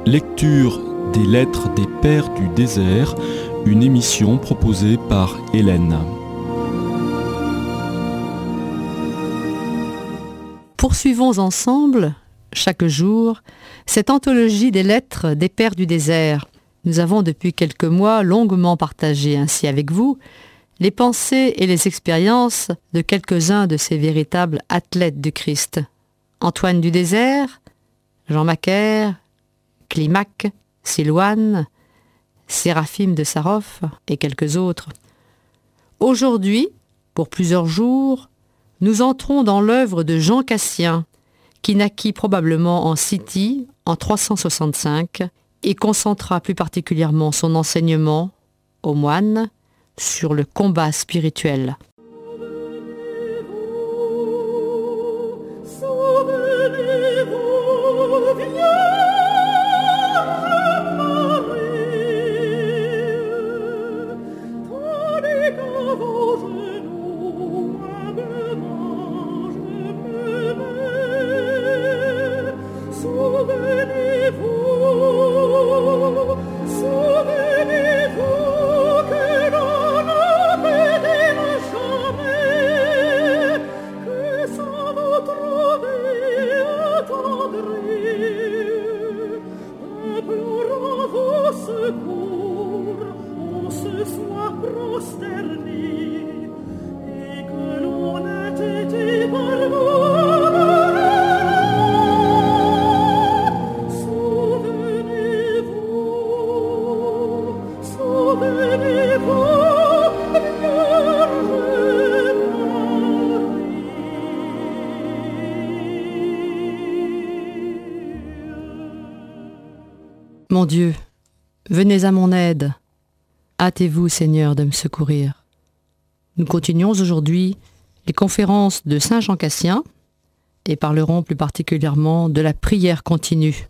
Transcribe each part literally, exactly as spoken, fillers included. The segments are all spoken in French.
Lecture des lettres des Pères du désert, une émission proposée par Hélène. Poursuivons ensemble, chaque jour, cette anthologie des lettres des Pères du désert. Nous avons depuis quelques mois longuement partagé ainsi avec vous les pensées et les expériences de quelques-uns de ces véritables athlètes du Christ. Antoine du désert, Jean Macaire, Climac, Silouane, Séraphime de Sarov et quelques autres. Aujourd'hui, pour plusieurs jours, nous entrons dans l'œuvre de Jean Cassien, qui naquit probablement en Scythie en trois cent soixante-cinq et concentra plus particulièrement son enseignement aux moines sur le combat spirituel. Mon Dieu, venez à mon aide. Hâtez-vous, Seigneur, de me secourir. Nous continuons aujourd'hui les conférences de Saint Jean Cassien et parlerons plus particulièrement de la prière continue.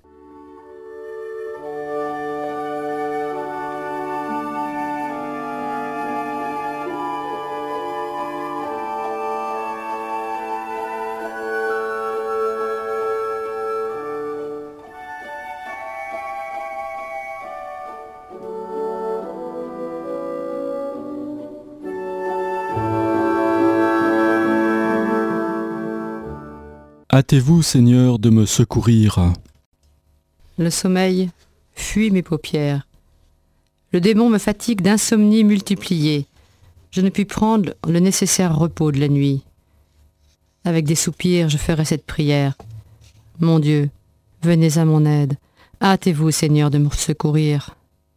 Hâtez-vous, Seigneur, de me secourir. Le sommeil fuit mes paupières. Le démon me fatigue d'insomnie multipliée. Je ne puis prendre le nécessaire repos de la nuit. Avec des soupirs, je ferai cette prière. Mon Dieu, venez à mon aide. Hâtez-vous, Seigneur, de me secourir.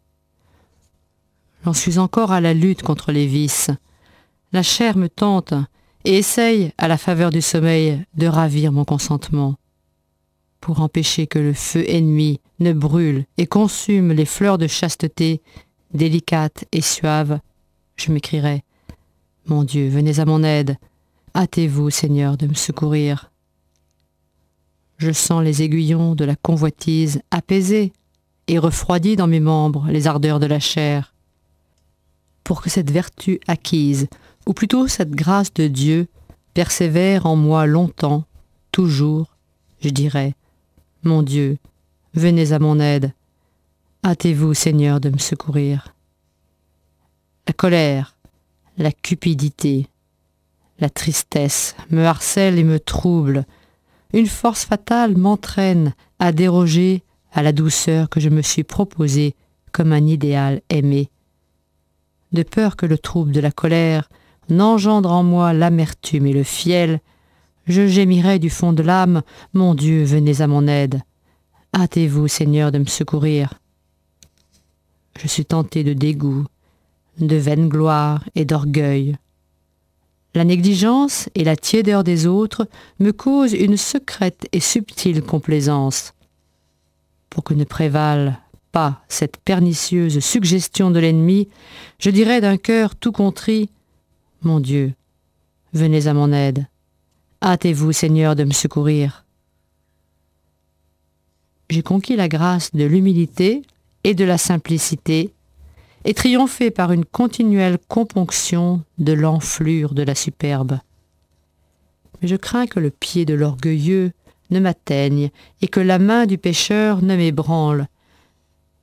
J'en suis encore à la lutte contre les vices. La chair me tente et essaye, à la faveur du sommeil, de ravir mon consentement. Pour empêcher que le feu ennemi ne brûle et consume les fleurs de chasteté, délicates et suaves, je m'écrierai « Mon Dieu, venez à mon aide, hâtez-vous, Seigneur, de me secourir. » Je sens les aiguillons de la convoitise apaisés et refroidis dans mes membres les ardeurs de la chair. Pour que cette vertu acquise, ou plutôt cette grâce de Dieu, persévère en moi longtemps, toujours, je dirais, « Mon Dieu, venez à mon aide, hâtez-vous, Seigneur, de me secourir. » La colère, la cupidité, la tristesse me harcèlent et me troublent. Une force fatale m'entraîne à déroger à la douceur que je me suis proposée comme un idéal aimé. De peur que le trouble de la colère n'engendre en moi l'amertume et le fiel, je gémirai du fond de l'âme, « Mon Dieu, venez à mon aide. Hâtez-vous, Seigneur, de me secourir. » Je suis tenté de dégoût, de vaine gloire et d'orgueil. La négligence et la tiédeur des autres me causent une secrète et subtile complaisance. Pour que ne prévale pas cette pernicieuse suggestion de l'ennemi, je dirais d'un cœur tout contrit, « Mon Dieu, venez à mon aide. Hâtez-vous, Seigneur, de me secourir. » J'ai conquis la grâce de l'humilité et de la simplicité et triomphé par une continuelle componction de l'enflure de la superbe. Mais je crains que le pied de l'orgueilleux ne m'atteigne et que la main du pécheur ne m'ébranle,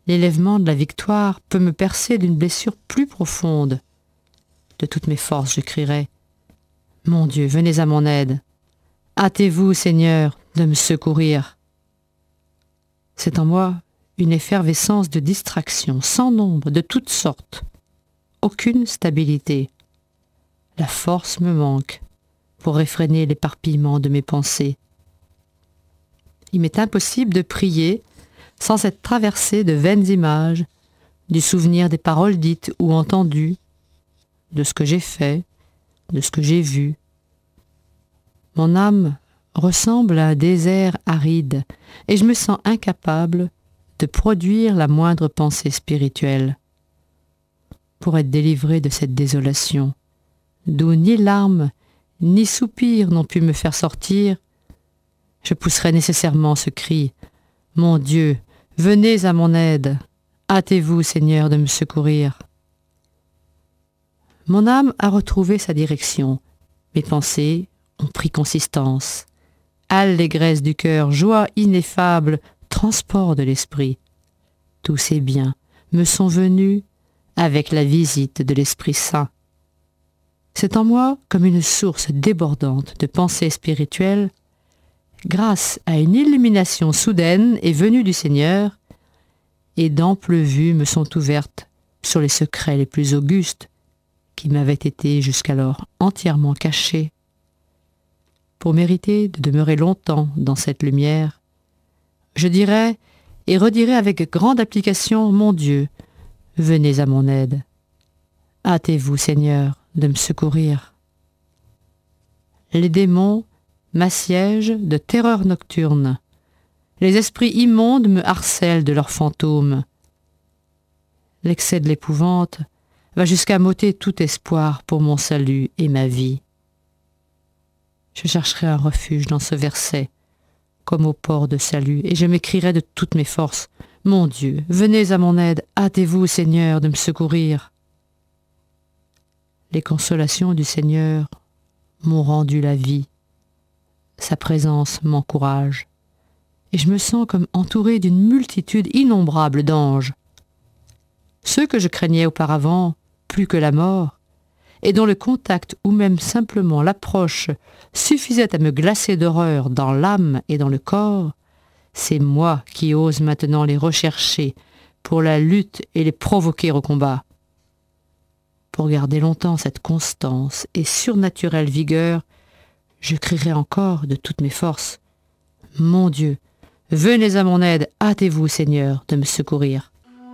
L'élèvement de la victoire peut me percer d'une blessure plus profonde. De toutes mes forces, je crierai « Mon Dieu, venez à mon aide. Hâtez-vous, Seigneur, de me secourir. » C'est en moi une effervescence de distractions, sans nombre, de toutes sortes. Aucune stabilité. La force me manque pour réfréner l'éparpillement de mes pensées. Il m'est impossible de prier sans être traversé de vaines images, du souvenir des paroles dites ou entendues, de ce que j'ai fait, de ce que j'ai vu. Mon âme ressemble à un désert aride et je me sens incapable de produire la moindre pensée spirituelle. Pour être délivré de cette désolation, d'où ni larmes ni soupirs n'ont pu me faire sortir, je pousserai nécessairement ce cri « Mon Dieu, venez à mon aide, hâtez-vous, Seigneur, de me secourir. » Mon âme a retrouvé sa direction, mes pensées ont pris consistance. Allégresse du cœur, joie ineffable, transport de l'esprit. Tous ces biens me sont venus avec la visite de l'Esprit Saint. C'est en moi comme une source débordante de pensées spirituelles. Grâce à une illumination soudaine et venue du Seigneur, et d'amples vues me sont ouvertes sur les secrets les plus augustes qui m'avaient été jusqu'alors entièrement cachés. Pour mériter de demeurer longtemps dans cette lumière, je dirai et redirai avec grande application « Mon Dieu, venez à mon aide. Hâtez-vous, Seigneur, de me secourir. » Les démons m'assiègent de terreurs nocturnes. Les esprits immondes me harcèlent de leurs fantômes. L'excès de l'épouvante va jusqu'à m'ôter tout espoir pour mon salut et ma vie. Je chercherai un refuge dans ce verset, comme au port de salut, et je m'écrierai de toutes mes forces « Mon Dieu, venez à mon aide, hâtez-vous, Seigneur, de me secourir. » Les consolations du Seigneur m'ont rendu la vie. Sa présence m'encourage, et je me sens comme entouré d'une multitude innombrable d'anges. Ceux que je craignais auparavant, plus que la mort, et dont le contact ou même simplement l'approche suffisait à me glacer d'horreur dans l'âme et dans le corps, c'est moi qui ose maintenant les rechercher pour la lutte et les provoquer au combat. Pour garder longtemps cette constance et surnaturelle vigueur, je crierai encore de toutes mes forces « Mon Dieu, venez à mon aide, hâtez-vous, Seigneur, de me secourir. »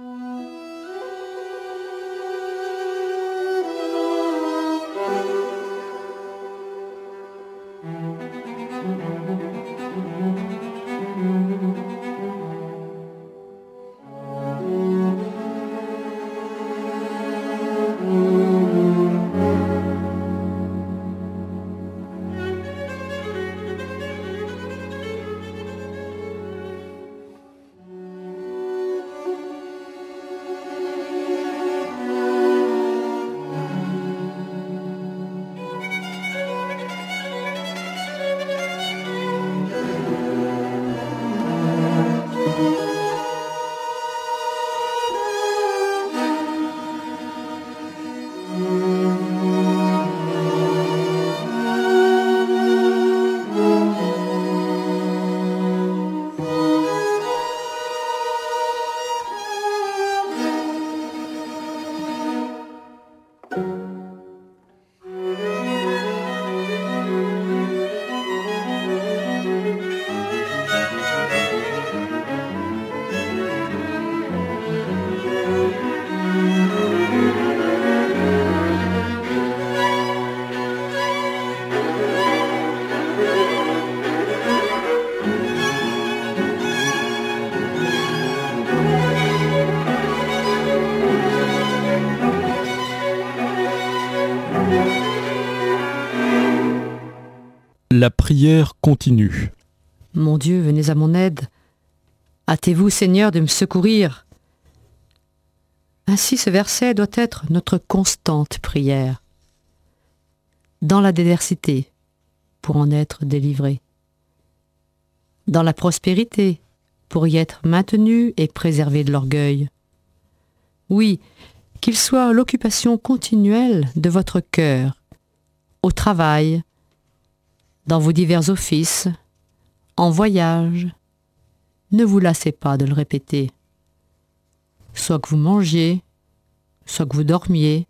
La prière continue. Mon Dieu, venez à mon aide. Hâtez-vous, Seigneur, de me secourir. Ainsi ce verset doit être notre constante prière. Dans l'adversité, pour en être délivré. Dans la prospérité, pour y être maintenu et préservé de l'orgueil. Oui, qu'il soit l'occupation continuelle de votre cœur, au travail, dans vos divers offices, en voyage. Ne vous lassez pas de le répéter. Soit que vous mangiez, soit que vous dormiez.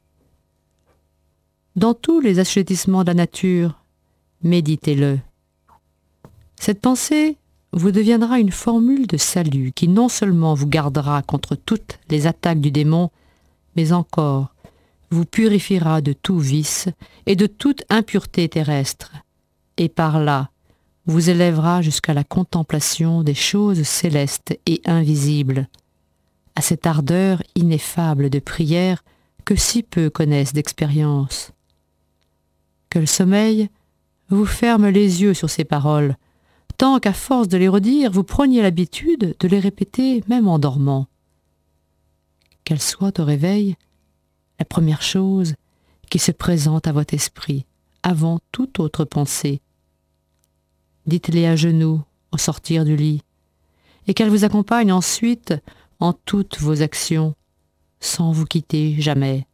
Dans tous les assujettissements de la nature, méditez-le. Cette pensée vous deviendra une formule de salut qui non seulement vous gardera contre toutes les attaques du démon, mais encore vous purifiera de tout vice et de toute impureté terrestre, et par là vous élèvera jusqu'à la contemplation des choses célestes et invisibles, à cette ardeur ineffable de prière que si peu connaissent d'expérience. Que le sommeil vous ferme les yeux sur ces paroles, tant qu'à force de les redire, vous preniez l'habitude de les répéter même en dormant. Qu'elles soient au réveil la première chose qui se présente à votre esprit, avant toute autre pensée. Dites-les à genoux au sortir du lit, et qu'elles vous accompagnent ensuite en toutes vos actions, sans vous quitter jamais.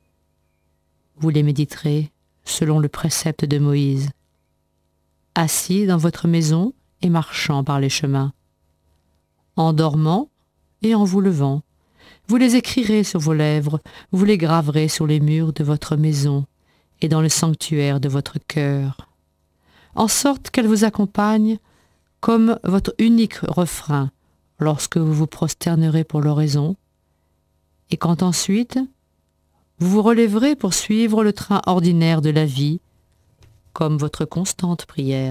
Vous les méditerez selon le précepte de Moïse, assis dans votre maison et marchant par les chemins. En dormant et en vous levant, vous les écrirez sur vos lèvres, vous les graverez sur les murs de votre maison et dans le sanctuaire de votre cœur, en sorte qu'elles vous accompagnent comme votre unique refrain lorsque vous vous prosternerez pour l'oraison, et quand ensuite vous vous relèverez pour suivre le train ordinaire de la vie, comme votre constante prière.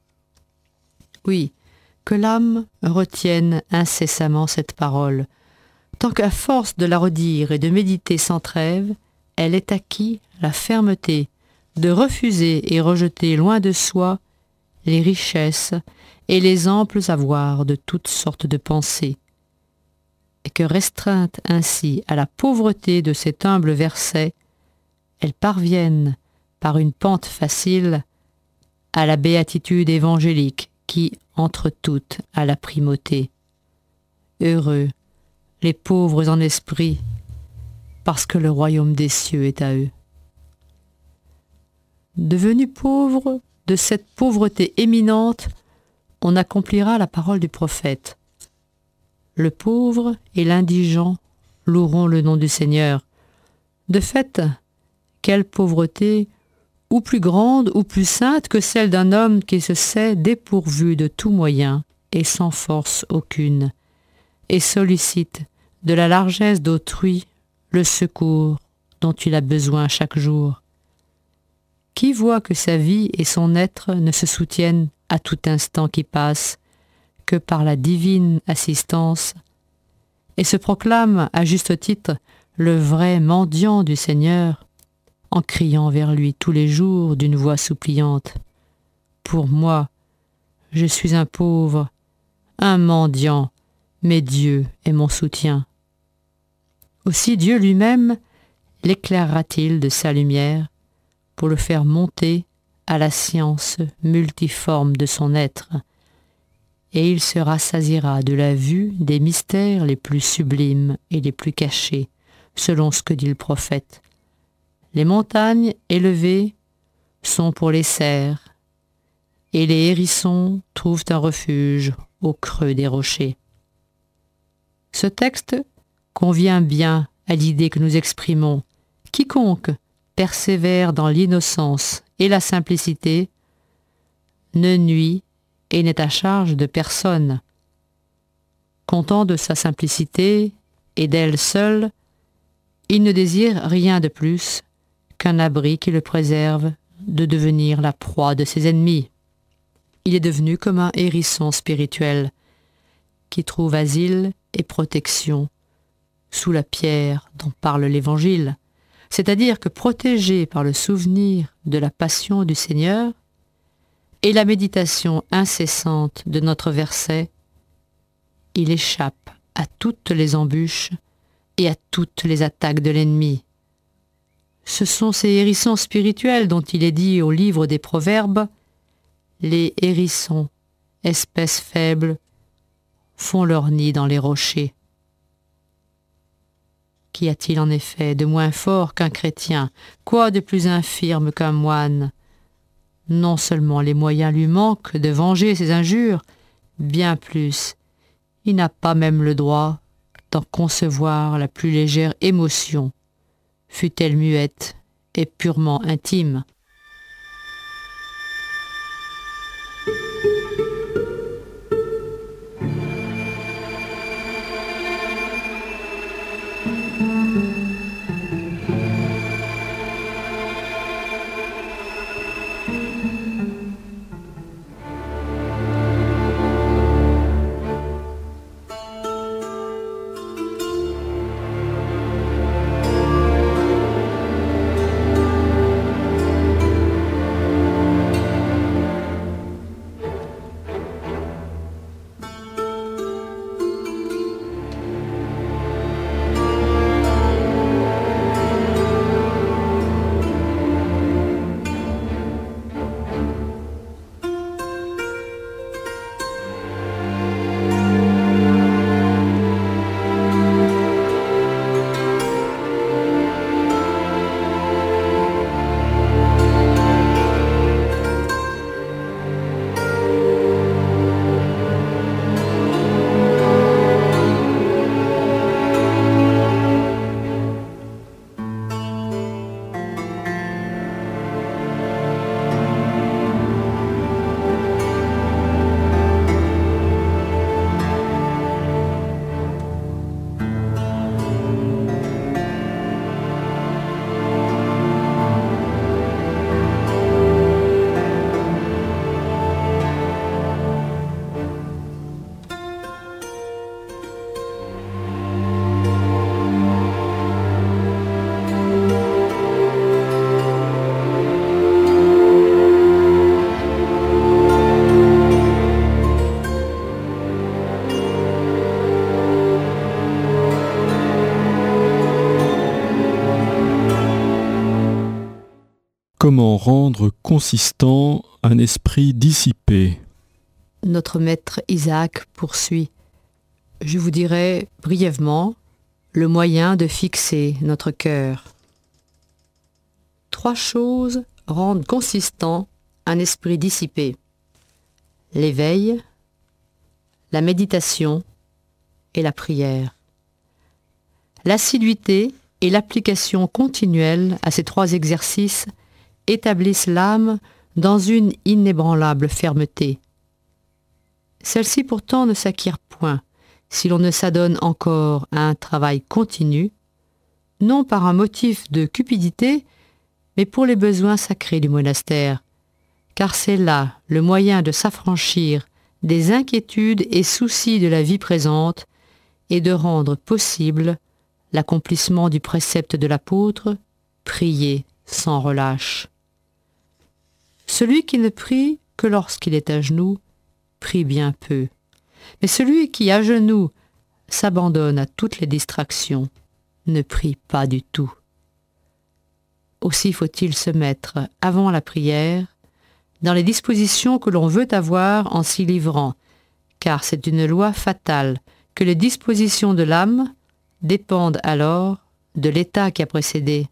Oui, que l'âme retienne incessamment cette parole, tant qu'à force de la redire et de méditer sans trêve, elle ait acquis la fermeté de refuser et rejeter loin de soi les richesses et les amples avoirs de toutes sortes de pensées, et que restreinte ainsi à la pauvreté de cet humble verset, elle parvienne par une pente facile à la béatitude évangélique qui, entre toutes, a la primauté. Heureux les pauvres en esprit, parce que le royaume des cieux est à eux. Devenu pauvre de cette pauvreté éminente, on accomplira la parole du prophète. Le pauvre et l'indigent loueront le nom du Seigneur. De fait, quelle pauvreté, ou plus grande ou plus sainte que celle d'un homme qui se sait dépourvu de tout moyen et sans force aucune, et sollicite de la largesse d'autrui le secours dont il a besoin chaque jour. Qui voit que sa vie et son être ne se soutiennent à tout instant qui passe que par la divine assistance, et se proclame à juste titre le vrai mendiant du Seigneur, en criant vers lui tous les jours d'une voix suppliante. Pour moi, je suis un pauvre, un mendiant, mais Dieu est mon soutien. Aussi Dieu lui-même l'éclairera-t-il de sa lumière pour le faire monter à la science multiforme de son être, et il se rassasiera de la vue des mystères les plus sublimes et les plus cachés, selon ce que dit le prophète. Les montagnes élevées sont pour les cerfs, et les hérissons trouvent un refuge au creux des rochers. Ce texte convient bien à l'idée que nous exprimons. Quiconque persévère dans l'innocence et la simplicité ne nuit et n'est à charge de personne. Content de sa simplicité et d'elle seule, il ne désire rien de plus qu'un abri qui le préserve de devenir la proie de ses ennemis. Il est devenu comme un hérisson spirituel qui trouve asile et protection sous la pierre dont parle l'Évangile, c'est-à-dire que protégé par le souvenir de la passion du Seigneur et la méditation incessante de notre verset, il échappe à toutes les embûches et à toutes les attaques de l'ennemi. Ce sont ces hérissons spirituels dont il est dit au livre des Proverbes, « Les hérissons, espèces faibles, font leur nid dans les rochers. Qu'y a-t-il en effet de moins fort qu'un chrétien? Quoi de plus infirme qu'un moine? Non seulement les moyens lui manquent de venger ses injures, bien plus, il n'a pas même le droit d'en concevoir la plus légère émotion, fût-elle muette et purement intime. Comment rendre consistant un esprit dissipé? Notre maître Isaac poursuit. Je vous dirai brièvement le moyen de fixer notre cœur. Trois choses rendent consistant un esprit dissipé. L'éveil, la méditation et la prière. L'assiduité et l'application continuelle à ces trois exercices établissent l'âme dans une inébranlable fermeté. Celle-ci pourtant ne s'acquiert point si l'on ne s'adonne encore à un travail continu, non par un motif de cupidité, mais pour les besoins sacrés du monastère, car c'est là le moyen de s'affranchir des inquiétudes et soucis de la vie présente et de rendre possible l'accomplissement du précepte de l'apôtre, prier sans relâche. Celui qui ne prie que lorsqu'il est à genoux, prie bien peu. Mais celui qui, à genoux, s'abandonne à toutes les distractions, ne prie pas du tout. Aussi faut-il se mettre, avant la prière, dans les dispositions que l'on veut avoir en s'y livrant, car c'est une loi fatale que les dispositions de l'âme dépendent alors de l'état qui a précédé.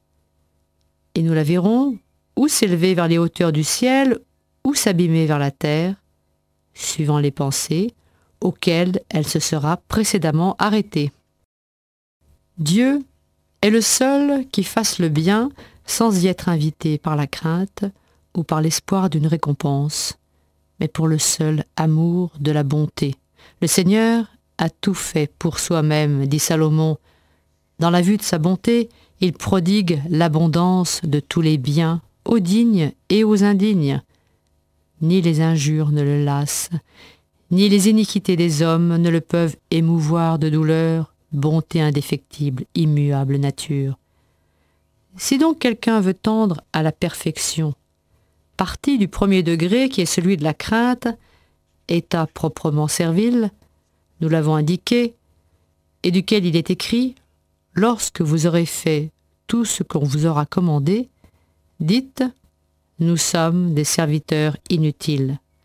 Et nous la verrons ou s'élever vers les hauteurs du ciel, ou s'abîmer vers la terre, suivant les pensées auxquelles elle se sera précédemment arrêtée. Dieu est le seul qui fasse le bien sans y être invité par la crainte ou par l'espoir d'une récompense, mais pour le seul amour de la bonté. Le Seigneur a tout fait pour soi-même, dit Salomon. Dans la vue de sa bonté, il prodigue l'abondance de tous les biens aux dignes et aux indignes. Ni les injures ne le lassent, ni les iniquités des hommes ne le peuvent émouvoir de douleur, bonté indéfectible, immuable nature. Si donc quelqu'un veut tendre à la perfection, partie du premier degré qui est celui de la crainte, état proprement servile, nous l'avons indiqué, et duquel il est écrit « Lorsque vous aurez fait tout ce qu'on vous aura commandé, dites, nous sommes des serviteurs inutiles. »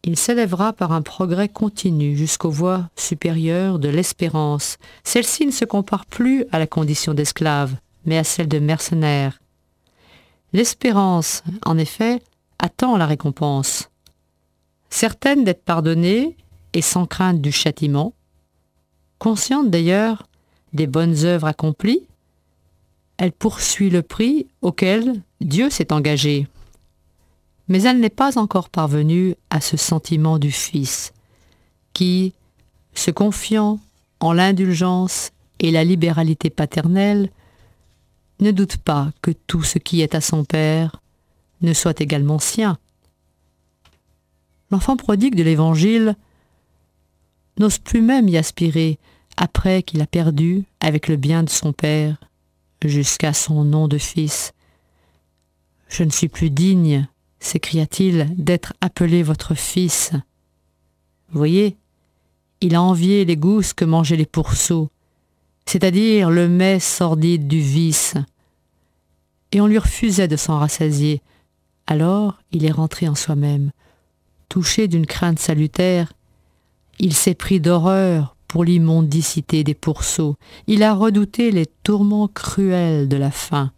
Il s'élèvera par un progrès continu jusqu'aux voies supérieures de l'espérance. Celle-ci ne se compare plus à la condition d'esclave, mais à celle de mercenaire. L'espérance, en effet, attend la récompense. Certaine d'être pardonnée et sans crainte du châtiment, consciente d'ailleurs des bonnes œuvres accomplies, elle poursuit le prix auquel Dieu s'est engagé. Mais elle n'est pas encore parvenue à ce sentiment du Fils, qui, se confiant en l'indulgence et la libéralité paternelle, ne doute pas que tout ce qui est à son Père ne soit également sien. L'enfant prodigue de l'Évangile n'ose plus même y aspirer après qu'il a perdu, avec le bien de son Père, jusqu'à son nom de fils. « Je ne suis plus digne, s'écria-t-il, d'être appelé votre fils. » Voyez, il a envié les gousses que mangeaient les pourceaux, c'est-à-dire le mets sordide du vice, et on lui refusait de s'en rassasier. Alors il est rentré en soi-même. Touché d'une crainte salutaire, il s'est pris d'horreur pour l'immondicité des pourceaux. Il a redouté les tourments cruels de la faim.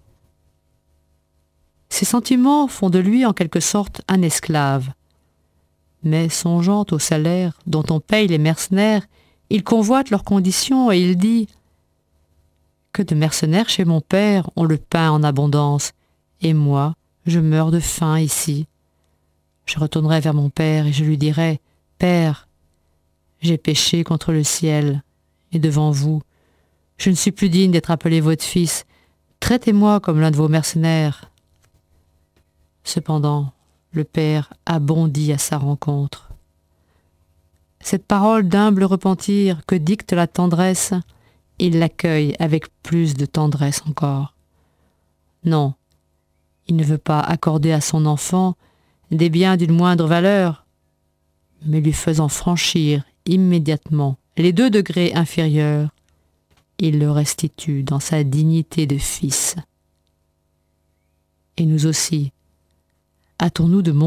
Ces sentiments font de lui en quelque sorte un esclave. Mais songeant au salaire dont on paye les mercenaires, il convoite leurs conditions et il dit « Que de mercenaires chez mon père ont le pain en abondance, et moi, je meurs de faim ici. Je retournerai vers mon père et je lui dirai « Père, j'ai péché contre le ciel et devant vous. Je ne suis plus digne d'être appelé votre fils. Traitez-moi comme l'un de vos mercenaires. » Cependant, le père a bondi à sa rencontre. Cette parole d'humble repentir que dicte la tendresse, il l'accueille avec plus de tendresse encore. Non, il ne veut pas accorder à son enfant des biens d'une moindre valeur, mais lui faisant franchir immédiatement les deux degrés inférieurs, il le restitue dans sa dignité de fils. Et nous aussi, hâtons-nous de